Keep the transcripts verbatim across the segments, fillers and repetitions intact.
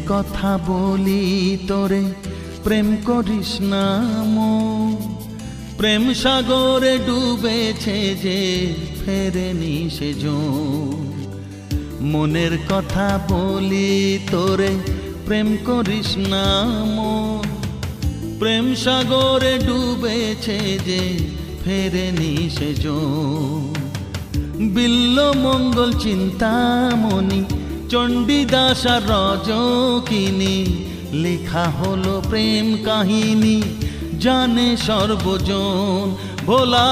কথা বলি তোরে প্রেম করিস না মন, প্রেম সাগরে ডুবেছে যে ফেরেনি সেজন। মনের কথা বলি তোরে প্রেম করিস না মন, প্রেম সাগরে ডুবেছে যে ফেরেনি সেজন। বিল্ল মঙ্গল চিন্তামণি চণ্ডীদাস আর রজকিনী, লেখা হলো প্রেম কাহিনী জানে সর্বজন। ভোলা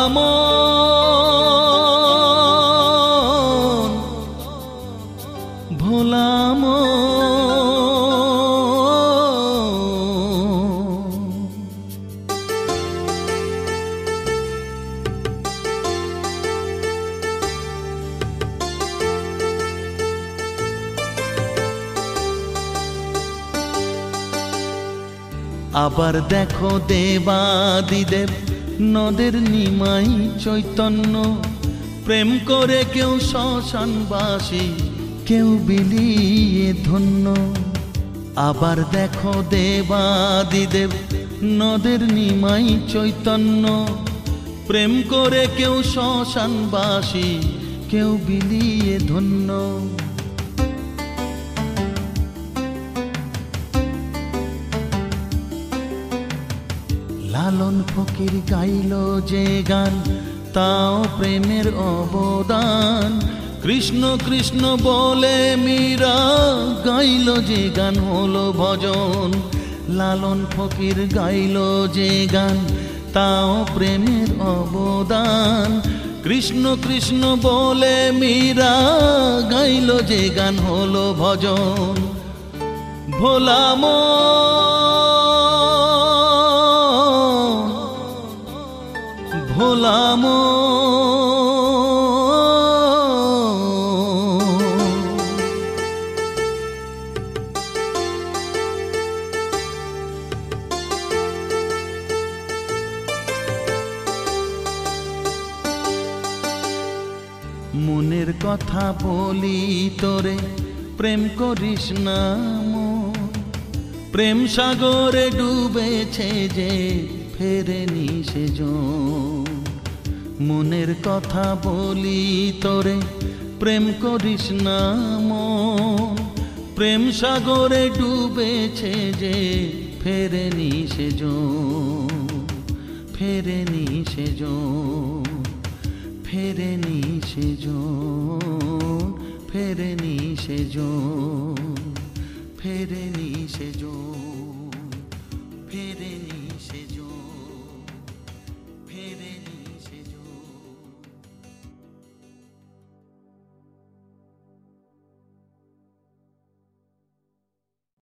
মন, ভোলা মন। আবার দেখো দেবাদিদেব নদের নিমাই চৈতন্য, প্রেম করে কেউ শ্মশানবাসী কেউ বিলিয়ে ধন্য। আবার দেখো দেবাদিদেব নদের নিমাই চৈতন্য, প্রেম করে কেউ শ্মশানবাসী কেউ বিলিয়ে ধন্য। লালন ফকির গাইল যে গান তাও প্রেমের অবদান, কৃষ্ণ কৃষ্ণ বলে মীরা গাইল যে গান হলো ভজন। লালন ফকির গাইল যে গান তাও প্রেমের অবদান, কৃষ্ণ কৃষ্ণ বলে মীরা গাইল যে গান হলো ভজন। ভোলা মন, ভোলা মন। মনের কথা বলি তোরে প্রেম করিস না মন, প্রেম সাগরে ডুবেছে যে ফেরেনি সেজন। মনের কথা বলি তোরে প্রেম করিস না মন, প্রেম সাগরে ডুবেছে যে ফেরেনি সেজন। ফেরেনি সেজন, ফেরেনি সেজন, ফেরেনি সেজন, ফেরেনি সেজন, ফেরেনি সেজন, ফেরেনি।